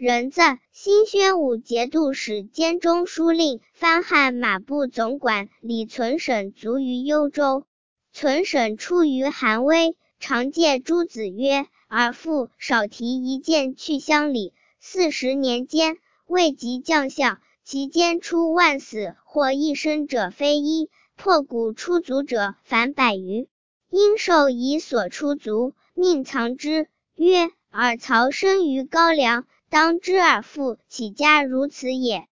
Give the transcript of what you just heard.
人赞，新宣武节度使兼中书令，藩汉马步总管。李存审卒于幽州。存审出于韩威，常借诸子曰：尔父少提一剑去乡里，40年间，未及将相，其间出万死或一生者非一，破骨出族者凡100余。因受以所出族，命藏之，曰：尔曹生于高梁，当知尔父起家如此也。